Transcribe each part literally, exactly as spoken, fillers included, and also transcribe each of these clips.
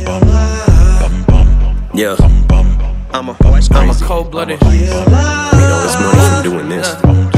Yeah, I'm a, I'm a cold-blooded. Made all this money from doing this.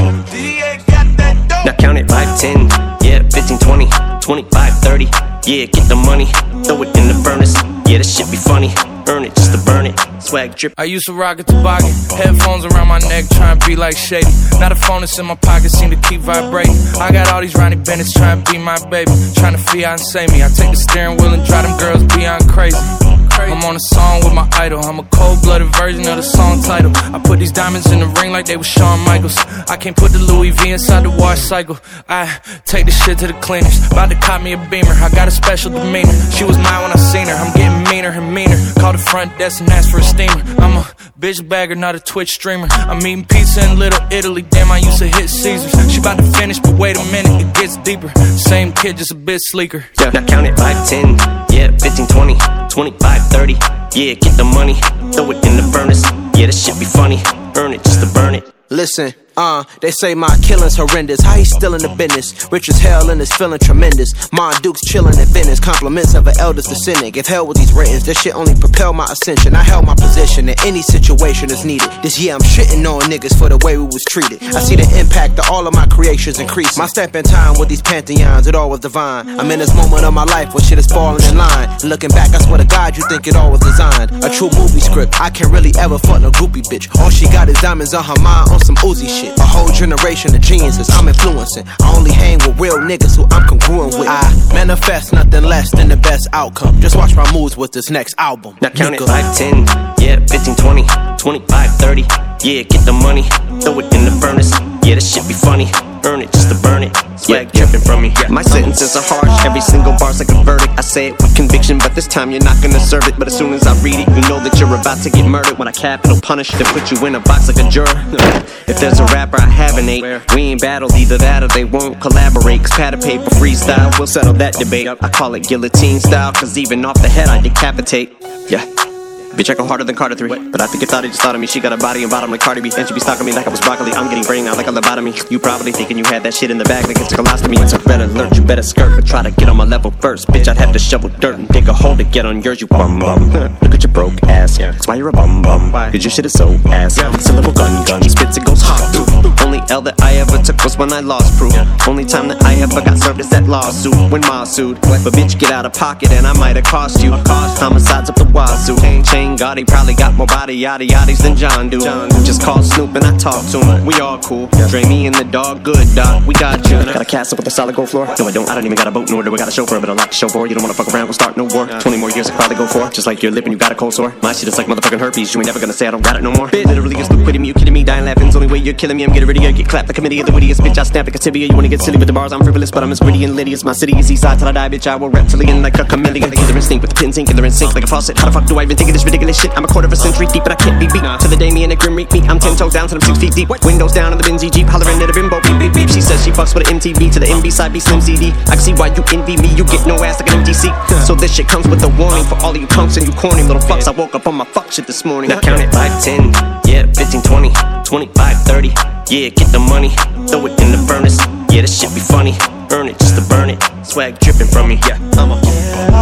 Now count it, five, ten, yeah, fifteen, twenty, twenty-five, thirty. Yeah, get the money, throw it in the furnace. Yeah, this shit be funny, earn it just to burn it. Swag drip. I used to rock a toboggan, headphones around my neck, trying to be like Shady. Now the phone that's in my pocket seem to keep vibrating. I got all these Ronnie Bennett's trying to be my baby, trying to fiancé me. I take the steering wheel and drive them girls beyond crazy. I'm on a song with my idol. I'm a cold-blooded version of the song title. I put these diamonds in the ring like they were Shawn Michaels. I can't put the Louis V inside the wash cycle. I take the shit to the cleaners. About to cop me a Beamer. I got a special demeanor. She was mine when I seen her. I'm getting meaner and meaner. Call the front desk and ask for a steamer. I'm a bitch bagger, not a Twitch streamer. I'm eating pizza in Little Italy. Damn, I used to hit Caesars. She about to finish, but wait a minute, it gets deeper. Same kid, just a bit sleeker. Yeah, now count it, five, ten, yeah, fifteen, twenty, twenty-five, thirty. Yeah, get the money, throw it in the furnace. Yeah, this shit be funny, earn it just to burn it. Listen, uh, they say my killing's horrendous. How he still in the business? Rich as hell and is feeling tremendous. Ma Duke's chillin' at Venice. Compliments of an elders descendant. Give hell with these writtens. This shit only propel my ascension. I held my position in any situation that's needed. This year I'm shitting on niggas for the way we was treated. I see the impact of all of my creations increase. My step in time with these pantheons, it all was divine. I'm in this moment of my life where shit is falling in line. And looking back, I swear to God, you think it all was designed. A true movie script. I can't really ever fuck no groupie bitch. All she got is diamonds on her mind on some Uzi shit. A whole generation of geniuses I'm influencing. I only hang with real niggas who I'm congruent with. I manifest nothing less than the best outcome. Just watch my moves with this next album. Now count it, five, ten, yeah, fifteen, twenty, twenty-five, thirty. Yeah, get the money, throw it in the furnace. Yeah, this shit be funny, earn it just to burn it. Swag yeah, dripping from me. Yeah. My sentences are harsh, every single bar's like a verdict. I say it with conviction, but this time you're not gonna serve it. But as soon as I read it, you know that you're about to get murdered. When I capital punish, they put you in a box like a juror. If there's a rapper I haven't ate, we ain't battled, either that or they won't collaborate. Cause pad of paper freestyle, we'll settle that debate. I call it guillotine style, cause even off the head I decapitate. Yeah. Bitch, I go harder than Carter three. But I think it thought it just thought of me. She got a body and bottom like Cardi B. And she be stalking me like I was broccoli. I'm getting brain out like a lobotomy. You probably thinking you had that shit in the bag like it's a colostomy. It's a red alert, you better skirt. But try to get on my level first. Bitch, I'd have to shovel dirt and dig a hole to get on yours, you bum bum. Look at your broke ass. That's why you're a bum bum. Cause your shit is so ass. It's a little gun gun. Spits, it goes hot through. Only L that I ever took was when I lost proof. Only time that I ever got served is that lawsuit when Ma sued. But bitch, get out of pocket and I might have cost you. Homicides up the wazoo. Chain Gotti probably got more body yaddy yaddies than John do. Just call Snoop and I talk to him. We all cool. Dre me and the dog, good dog. We got you. Got a castle with a solid gold floor? No, I don't. I don't even got a boat, nor do I got a chauffeur, but I like to show for. You don't wanna fuck around, we'll start no war. Twenty more years I probably go for. Just like your lip and you got a cold sore. My shit is like motherfucking herpes. You ain't never gonna say I don't got it no more. Bitch, literally you're still quitting me. You kidding me? Dying laughing's only way you're killing me. I'm getting ready to get clapped. The committee of the wittiest bitch. I snap like a tibia. You wanna get silly with the bars? I'm frivolous, but I'm as gritty and litty as my city is east side till I die, bitch. I will reptilian like a chameleon. Killer instinct with the pins ink, killer in sync like a faucet. How the fuck do I even think of this ridiculous shit? I'm a quarter of a century deep, but I can't be beat. To the day me and the grim reap me, I'm ten toes down till I'm six feet deep. Windows down in the Benzie Jeep, hollering at a bimbo, beep beep beep. She says she fucks with an M T V to the M B side be Slim C D. I can see why you envy me, you get no ass like an M D C. So this shit comes with a warning for all of you punks and you corny little fucks. I woke up on my fuck shit this morning. Now count it, five, ten, yeah, fifteen, twenty, twenty-five, thirty. Yeah, get the money, throw it in the furnace. Yeah, this shit be funny, earn it just to burn it. Swag dripping from me, yeah, I'm a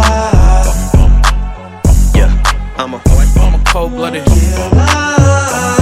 Yeah, I'm a I'm a cold-blooded